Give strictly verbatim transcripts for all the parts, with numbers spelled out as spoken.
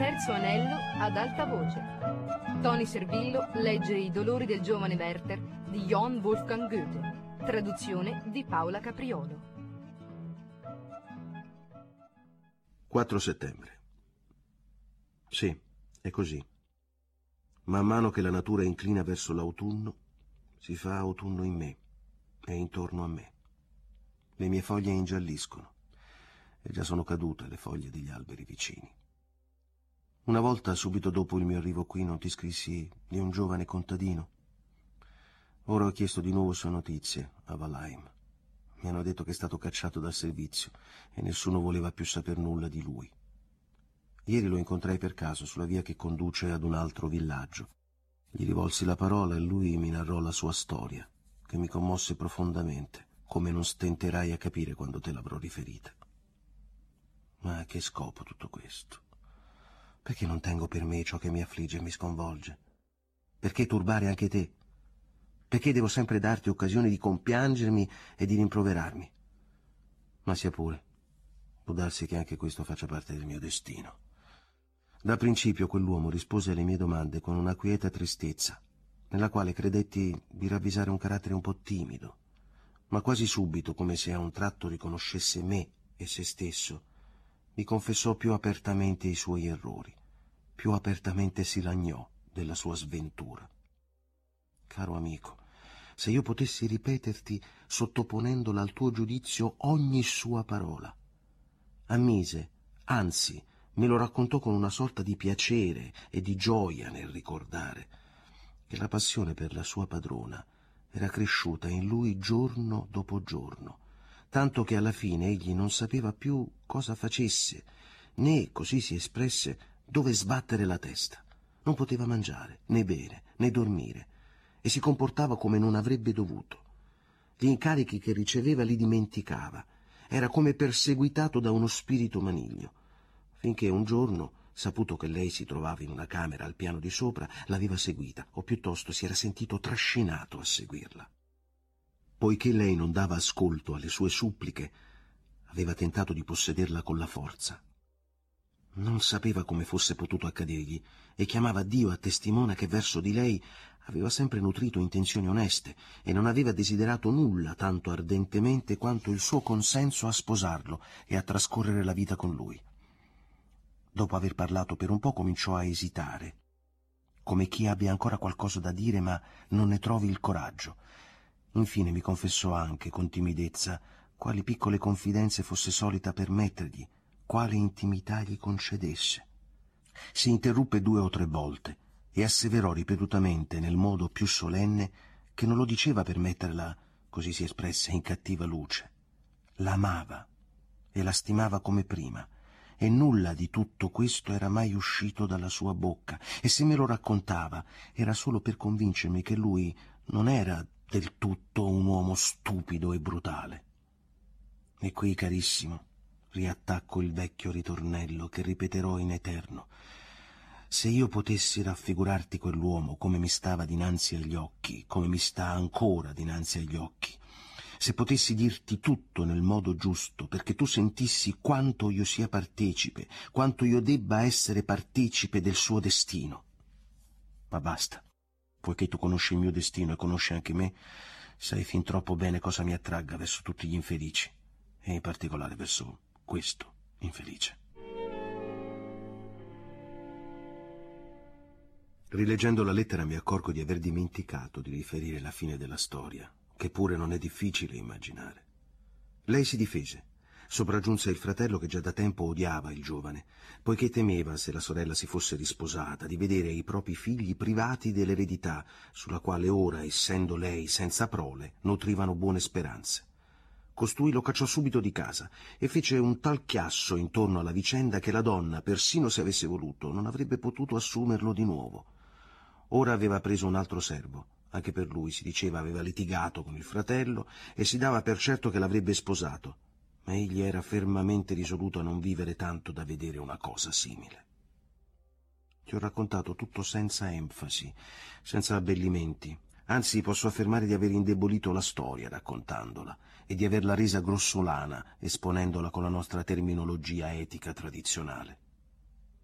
Terzo anello ad alta voce. Tony Servillo legge I dolori del giovane Werther di Johann Wolfgang Goethe. Traduzione di Paola Capriolo. quattro settembre. Sì, è così. Man mano che la natura inclina verso l'autunno, si fa autunno in me e intorno a me. Le mie foglie ingialliscono e già sono cadute le foglie degli alberi vicini. Una volta, subito dopo il mio arrivo qui, non ti scrissi di un giovane contadino? Ora ho chiesto di nuovo sue notizie a Valheim. Mi hanno detto che è stato cacciato dal servizio e nessuno voleva più saper nulla di lui. Ieri lo incontrai per caso sulla via che conduce ad un altro villaggio. Gli rivolsi la parola e lui mi narrò la sua storia, che mi commosse profondamente, come non stenterai a capire quando te l'avrò riferita. Ma a che scopo tutto questo? Perché non tengo per me ciò che mi affligge e mi sconvolge? Perché turbare anche te? Perché devo sempre darti occasione di compiangermi e di rimproverarmi? Ma sia pure, può darsi che anche questo faccia parte del mio destino. Da principio quell'uomo rispose alle mie domande con una quieta tristezza, nella quale credetti di ravvisare un carattere un po' timido, ma quasi subito, come se a un tratto riconoscesse me e se stesso, mi confessò più apertamente i suoi errori, più apertamente si lagnò della sua sventura. Caro amico, se io potessi ripeterti, sottoponendola al tuo giudizio, ogni sua parola. Ammise, anzi, me lo raccontò con una sorta di piacere e di gioia nel ricordare che la passione per la sua padrona era cresciuta in lui giorno dopo giorno, tanto che alla fine egli non sapeva più cosa facesse, né, così si espresse, dove sbattere la testa. Non poteva mangiare, né bere, né dormire, e si comportava come non avrebbe dovuto. Gli incarichi che riceveva li dimenticava. Era come perseguitato da uno spirito maligno, finché un giorno, saputo che lei si trovava in una camera al piano di sopra, l'aveva seguita, o piuttosto si era sentito trascinato a seguirla. Poiché lei non dava ascolto alle sue suppliche, aveva tentato di possederla con la forza. Non sapeva come fosse potuto accadergli e chiamava Dio a testimone che verso di lei aveva sempre nutrito intenzioni oneste e non aveva desiderato nulla tanto ardentemente quanto il suo consenso a sposarlo e a trascorrere la vita con lui. Dopo aver parlato per un po' cominciò a esitare, come chi abbia ancora qualcosa da dire ma non ne trovi il coraggio. Infine mi confessò anche, con timidezza, quali piccole confidenze fosse solita permettergli, quale intimità gli concedesse. Si interruppe due o tre volte e asseverò ripetutamente, nel modo più solenne, che non lo diceva per metterla, così si espresse, in cattiva luce. L'amava e la stimava come prima, e nulla di tutto questo era mai uscito dalla sua bocca, e se me lo raccontava era solo per convincermi che lui non era del tutto un uomo stupido e brutale. E qui, carissimo, riattacco il vecchio ritornello che ripeterò in eterno. Se io potessi raffigurarti quell'uomo come mi stava dinanzi agli occhi, come mi sta ancora dinanzi agli occhi, se potessi dirti tutto nel modo giusto, perché tu sentissi quanto io sia partecipe, quanto io debba essere partecipe del suo destino. Ma basta, poiché tu conosci il mio destino e conosci anche me, sai fin troppo bene cosa mi attragga verso tutti gli infelici, e in particolare verso questo infelice. Rileggendo la lettera mi accorgo di aver dimenticato di riferire la fine della storia, che pure non è difficile immaginare. Lei si difese. Sopraggiunse il fratello che già da tempo odiava il giovane, poiché temeva, se la sorella si fosse risposata, di vedere i propri figli privati dell'eredità, sulla quale ora, essendo lei senza prole, nutrivano buone speranze. Costui lo cacciò subito di casa e fece un tal chiasso intorno alla vicenda che la donna, persino se avesse voluto, non avrebbe potuto assumerlo di nuovo. Ora aveva preso un altro servo. Anche per lui, si diceva, aveva litigato con il fratello e si dava per certo che l'avrebbe sposato, ma egli era fermamente risoluto a non vivere tanto da vedere una cosa simile. Ti ho raccontato tutto senza enfasi, senza abbellimenti. Anzi, posso affermare di aver indebolito la storia raccontandola e di averla resa grossolana esponendola con la nostra terminologia etica tradizionale.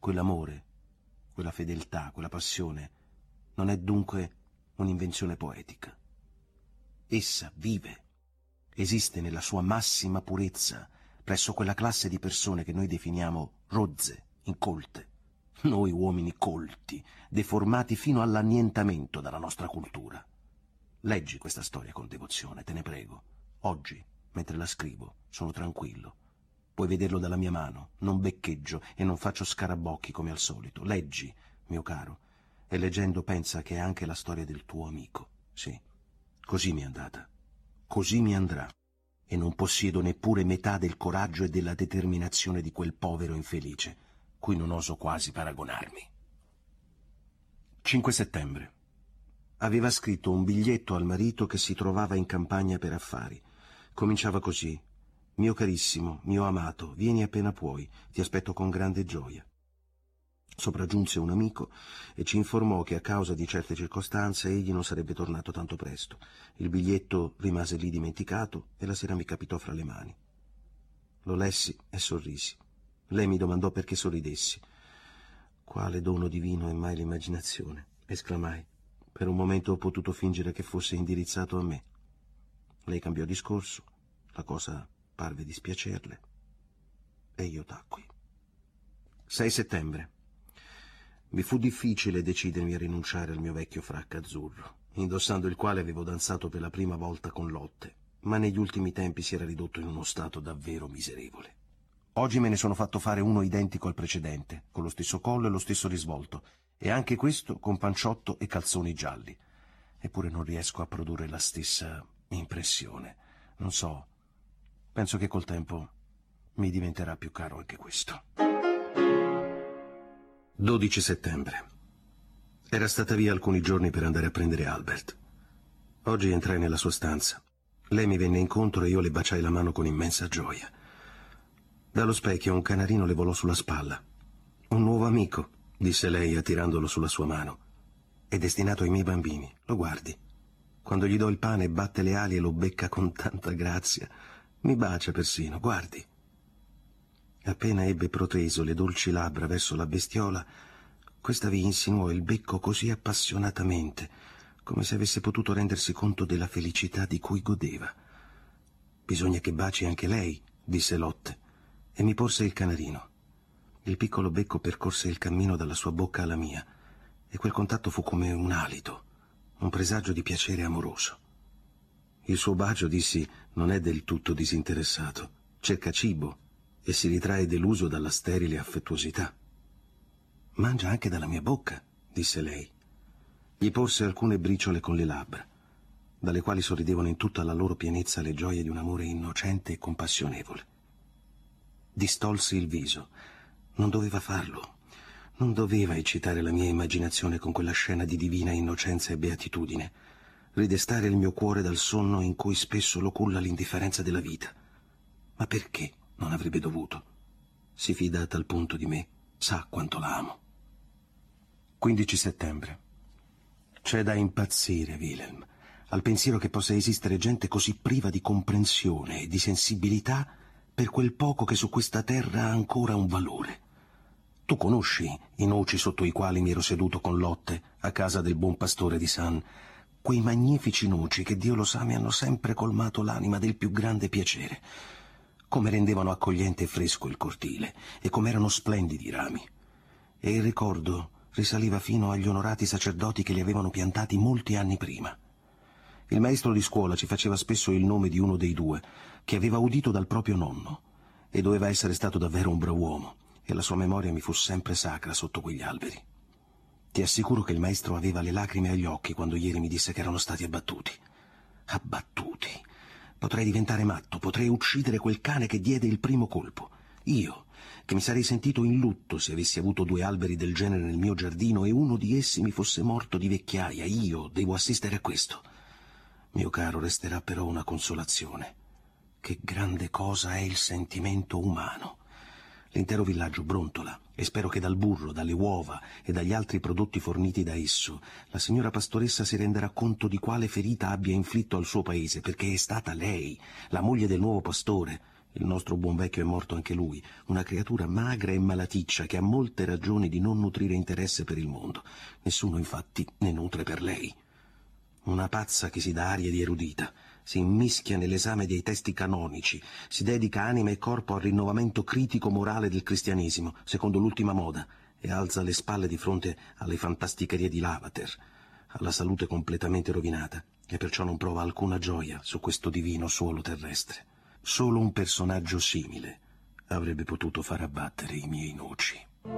quell'amore, quella fedeltà, quella passione, non è dunque un'invenzione poetica. Essa vive, esiste nella sua massima purezza presso quella classe di persone che noi definiamo rozze, incolte. Noi uomini colti, deformati fino all'annientamento dalla nostra cultura. Leggi questa storia con devozione, te ne prego. Oggi, mentre la scrivo, sono tranquillo. Puoi vederlo dalla mia mano, non beccheggio e non faccio scarabocchi come al solito. Leggi, mio caro, e leggendo pensa che è anche la storia del tuo amico. Sì, così mi è andata, così mi andrà, e non possiedo neppure metà del coraggio e della determinazione di quel povero infelice, cui non oso quasi paragonarmi. cinque settembre. Aveva scritto un biglietto al marito che si trovava in campagna per affari. Cominciava così: mio carissimo, mio amato, vieni appena puoi, ti aspetto con grande gioia. Sopraggiunse un amico e ci informò che a causa di certe circostanze egli non sarebbe tornato tanto presto. Il biglietto rimase lì dimenticato e la sera mi capitò fra le mani. Lo lessi e sorrisi. Lei mi domandò perché sorridessi. Quale dono divino è mai l'immaginazione? Esclamai. Per un momento ho potuto fingere che fosse indirizzato a me. Lei cambiò discorso, la cosa parve dispiacerle e io tacqui. sei settembre. Mi fu difficile decidermi a rinunciare al mio vecchio fracco azzurro, indossando il quale avevo danzato per la prima volta con Lotte, ma negli ultimi tempi si era ridotto in uno stato davvero miserevole. Oggi me ne sono fatto fare uno identico al precedente, con lo stesso collo e lo stesso risvolto, e anche questo con panciotto e calzoni gialli. Eppure non riesco a produrre la stessa impressione. Non so, penso che col tempo mi diventerà più caro anche questo. dodici settembre. Era stata via alcuni giorni per andare a prendere Albert. Oggi entrai nella sua stanza. Lei mi venne incontro e io le baciai la mano con immensa gioia. Dallo specchio un canarino le volò sulla spalla. Un nuovo amico, disse lei attirandolo sulla sua mano. È destinato ai miei bambini, lo guardi. Quando gli do il pane batte le ali e lo becca con tanta grazia. Mi bacia persino, guardi. Appena ebbe proteso le dolci labbra verso la bestiola, questa vi insinuò il becco così appassionatamente, come se avesse potuto rendersi conto della felicità di cui godeva. Bisogna che baci anche lei, disse Lotte, e mi porse il canarino. Il piccolo becco percorse il cammino dalla sua bocca alla mia, e quel contatto fu come un alito, un presagio di piacere amoroso. Il suo bacio, dissi, non è del tutto disinteressato, cerca cibo e si ritrae deluso dalla sterile affettuosità. Mangia anche dalla mia bocca, disse lei. Gli porse alcune briciole con le labbra, dalle quali sorridevano in tutta la loro pienezza le gioie di un amore innocente e compassionevole. Distolsi il viso. Non doveva farlo. Non doveva eccitare la mia immaginazione con quella scena di divina innocenza e beatitudine, ridestare il mio cuore dal sonno in cui spesso lo culla l'indifferenza della vita. Ma perché non avrebbe dovuto? Si fida a tal punto di me, sa quanto la amo. quindici settembre. C'è da impazzire, Wilhelm, al pensiero che possa esistere gente così priva di comprensione e di sensibilità per quel poco che su questa terra ha ancora un valore. Tu conosci i noci sotto i quali mi ero seduto con Lotte a casa del buon pastore di San, quei magnifici noci che, Dio lo sa, mi hanno sempre colmato l'anima del più grande piacere. Come rendevano accogliente e fresco il cortile, e come erano splendidi i rami. E il ricordo risaliva fino agli onorati sacerdoti che li avevano piantati molti anni prima. Il maestro di scuola ci faceva spesso il nome di uno dei due, che aveva udito dal proprio nonno, e doveva essere stato davvero un brav'uomo, e la sua memoria mi fu sempre sacra sotto quegli alberi. Ti assicuro che il maestro aveva le lacrime agli occhi quando ieri mi disse che erano stati abbattuti. Abbattuti! Potrei diventare matto, potrei uccidere quel cane che diede il primo colpo. Io, che mi sarei sentito in lutto se avessi avuto due alberi del genere nel mio giardino e uno di essi mi fosse morto di vecchiaia. Io devo assistere a questo. Mio caro, resterà però una consolazione. Che grande cosa è il sentimento umano. L'intero villaggio brontola e spero che dal burro, dalle uova e dagli altri prodotti forniti da esso la signora pastoressa si renderà conto di quale ferita abbia inflitto al suo paese, perché è stata lei, la moglie del nuovo pastore, Il nostro buon vecchio è morto anche lui, una creatura magra e malaticcia che ha molte ragioni di non nutrire interesse per il mondo. Nessuno, infatti, ne nutre per lei. Una pazza che si dà aria di erudita, si immischia nell'esame dei testi canonici, si dedica anima e corpo al rinnovamento critico-morale del cristianesimo, secondo l'ultima moda, e alza le spalle di fronte alle fantasticherie di Lavater, alla salute completamente rovinata, e perciò non prova alcuna gioia su questo divino suolo terrestre. Solo un personaggio simile avrebbe potuto far abbattere i miei noci.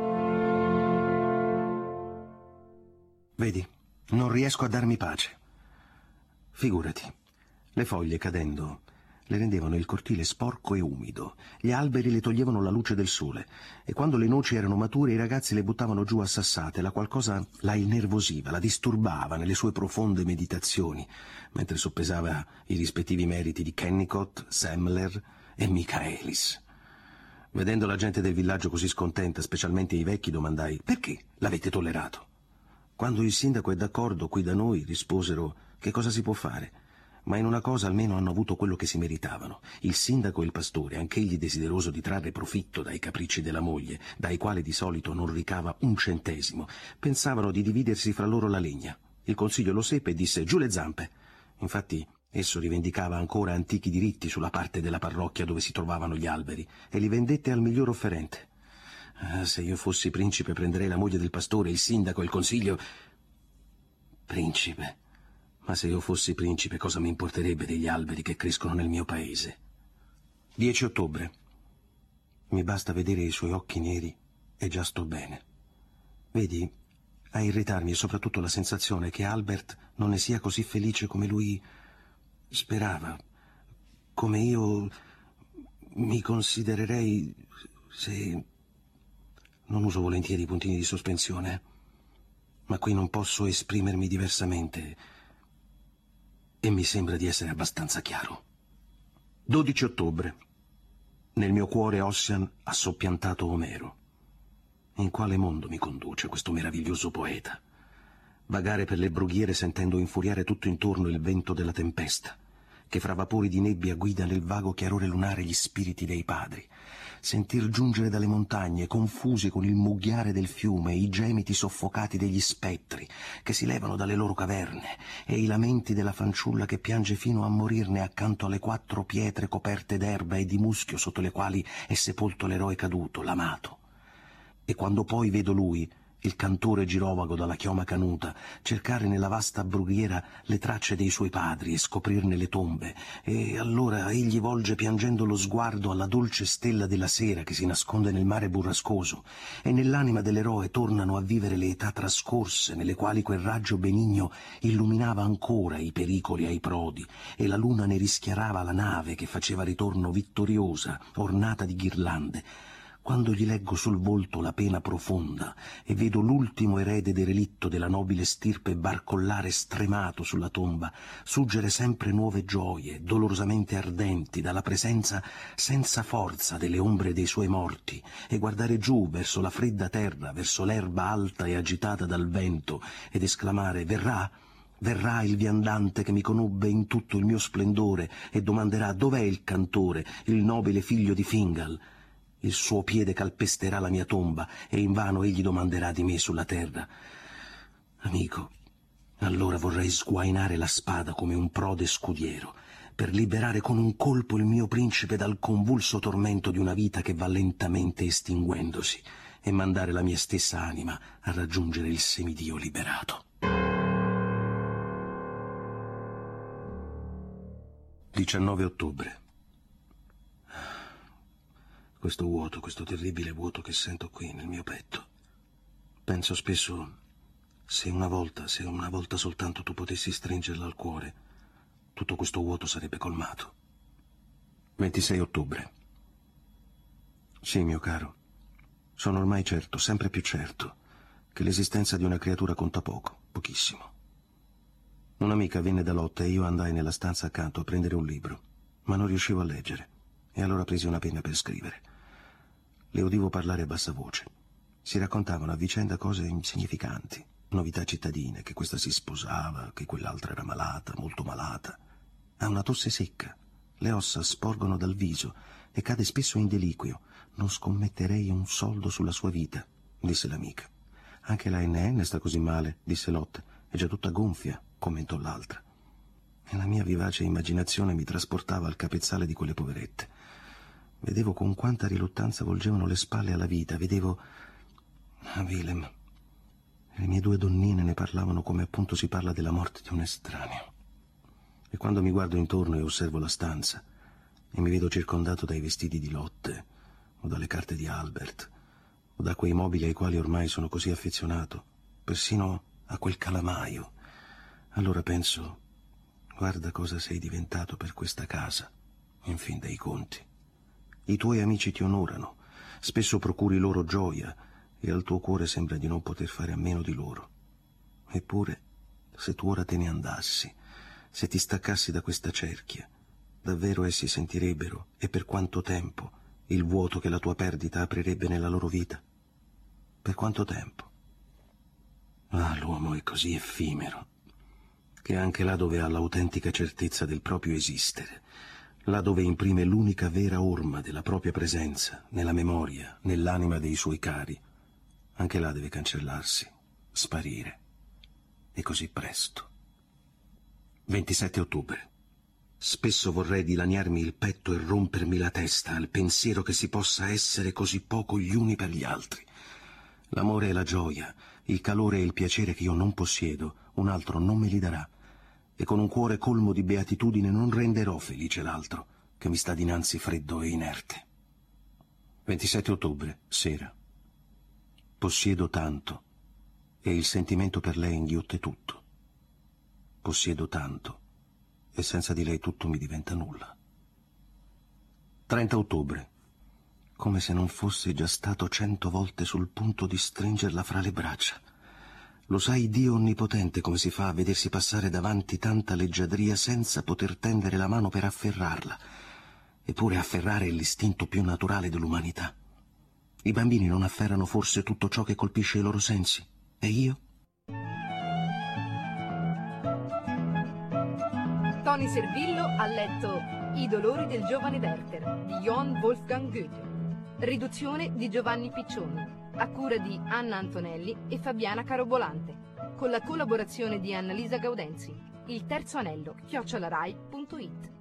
Vedi, non riesco a darmi pace. Figurati, le foglie cadendo le rendevano il cortile sporco e umido, gli alberi le toglievano la luce del sole, e quando le noci erano mature i ragazzi le buttavano giù a sassate. La qualcosa la innervosiva, la disturbava nelle sue profonde meditazioni, mentre soppesava i rispettivi meriti di Kennicott, Semler e Michaelis. Vedendo la gente del villaggio così scontenta, specialmente i vecchi, domandai: perché l'avete tollerato? Quando il sindaco è d'accordo qui da noi, risposero: che cosa si può fare? Ma in una cosa almeno hanno avuto quello che si meritavano. Il sindaco e il pastore, anch'egli desideroso di trarre profitto dai capricci della moglie, dai quali di solito non ricava un centesimo, pensavano di dividersi fra loro la legna. Il consiglio lo seppe e disse: giù le zampe. Infatti esso rivendicava ancora antichi diritti sulla parte della parrocchia dove si trovavano gli alberi, e li vendette al miglior offerente. Ah, se io fossi principe prenderei la moglie del pastore, il sindaco e il consiglio. Principe. Ma se io fossi principe, cosa mi importerebbe degli alberi che crescono nel mio paese? dieci ottobre. Mi basta vedere i suoi occhi neri e già sto bene. Vedi, a irritarmi è soprattutto la sensazione che Albert non ne sia così felice come lui sperava, come io mi considererei se... Non uso volentieri i puntini di sospensione, ma qui non posso esprimermi diversamente. E mi sembra di essere abbastanza chiaro. dodici ottobre. Nel mio cuore Ossian ha soppiantato Omero. In quale mondo mi conduce questo meraviglioso poeta? Vagare per le brughiere sentendo infuriare tutto intorno il vento della tempesta, che fra vapori di nebbia guida nel vago chiarore lunare gli spiriti dei padri. Sentir giungere dalle montagne, confusi con il mugghiare del fiume, i gemiti soffocati degli spettri che si levano dalle loro caverne, e i lamenti della fanciulla che piange fino a morirne accanto alle quattro pietre coperte d'erba e di muschio sotto le quali è sepolto l'eroe caduto, l'amato. E quando poi vedo lui, il cantore girovago dalla chioma canuta, cercare nella vasta brughiera le tracce dei suoi padri e scoprirne le tombe, e allora egli volge piangendo lo sguardo alla dolce stella della sera che si nasconde nel mare burrascoso, e nell'anima dell'eroe tornano a vivere le età trascorse nelle quali quel raggio benigno illuminava ancora i pericoli ai prodi, e la luna ne rischiarava la nave che faceva ritorno vittoriosa, ornata di ghirlande. Quando gli leggo sul volto la pena profonda e vedo l'ultimo erede derelitto della nobile stirpe barcollare stremato sulla tomba, suggere sempre nuove gioie, dolorosamente ardenti, dalla presenza senza forza delle ombre dei suoi morti, e guardare giù verso la fredda terra, verso l'erba alta e agitata dal vento, ed esclamare: verrà? Verrà il viandante che mi conobbe in tutto il mio splendore e domanderà: dov'è il cantore, il nobile figlio di Fingal? Il suo piede calpesterà la mia tomba e invano egli domanderà di me sulla terra. Amico, allora vorrei sguainare la spada come un prode scudiero, per liberare con un colpo il mio principe dal convulso tormento di una vita che va lentamente estinguendosi, e mandare la mia stessa anima a raggiungere il semidio liberato. diciannove ottobre. Questo vuoto, questo terribile vuoto che sento qui nel mio petto. Penso spesso, se una volta, se una volta soltanto tu potessi stringerla al cuore, tutto questo vuoto sarebbe colmato. ventisei ottobre. Sì, mio caro, sono ormai certo, sempre più certo, che l'esistenza di una creatura conta poco, pochissimo. Un'amica venne da Lotta e io andai nella stanza accanto a prendere un libro, ma non riuscivo a leggere. E allora presi una penna per scrivere. Le udivo parlare a bassa voce. Si raccontavano a vicenda cose insignificanti, novità cittadine, che questa si sposava, che quell'altra era malata, molto malata. Ha una tosse secca, Le ossa sporgono dal viso e cade spesso in deliquio. Non scommetterei un soldo sulla sua vita, disse l'amica. Anche la N N sta così male, disse Lotte. È già tutta gonfia, commentò l'altra. E la mia vivace immaginazione mi trasportava al capezzale di quelle poverette. Vedevo con quanta riluttanza volgevano le spalle alla vita. Vedevo a Willem. Le mie due donnine ne parlavano come appunto si parla della morte di un estraneo. E quando mi guardo intorno e osservo la stanza e mi vedo circondato dai vestiti di Lotte o dalle carte di Albert o da quei mobili ai quali ormai sono così affezionato, persino a quel calamaio, allora penso: guarda cosa sei diventato per questa casa, in fin dei conti. I tuoi amici ti onorano, spesso procuri loro gioia e al tuo cuore sembra di non poter fare a meno di loro. Eppure, se tu ora te ne andassi, se ti staccassi da questa cerchia, davvero essi sentirebbero, e per quanto tempo, il vuoto che la tua perdita aprirebbe nella loro vita? Per quanto tempo? Ah, l'uomo è così effimero, che anche là dove ha l'autentica certezza del proprio esistere, là dove imprime l'unica vera orma della propria presenza, nella memoria, nell'anima dei suoi cari, anche là deve cancellarsi, sparire, e così presto. ventisette ottobre. Spesso vorrei dilaniarmi il petto e rompermi la testa al pensiero che si possa essere così poco gli uni per gli altri. L'amore e la gioia, il calore e il piacere che io non possiedo, un altro non me li darà, e con un cuore colmo di beatitudine non renderò felice l'altro, che mi sta dinanzi freddo e inerte. ventisette ottobre, sera. Possiedo tanto, e il sentimento per lei inghiotte tutto. Possiedo tanto, e senza di lei tutto mi diventa nulla. trenta ottobre. Come se non fossi già stato cento volte sul punto di stringerla fra le braccia. Lo sai Dio onnipotente come si fa a vedersi passare davanti tanta leggiadria senza poter tendere la mano per afferrarla. Eppure afferrare è l'istinto più naturale dell'umanità. I bambini non afferrano forse tutto ciò che colpisce i loro sensi? E io? Tony Servillo ha letto I dolori del giovane Werther di Johann Wolfgang Goethe. Riduzione di Giovanni Piccioni, a cura di Anna Antonelli e Fabiana Carobolante, con la collaborazione di Annalisa Gaudenzi. Il terzo anello, chiocciolarai punto it.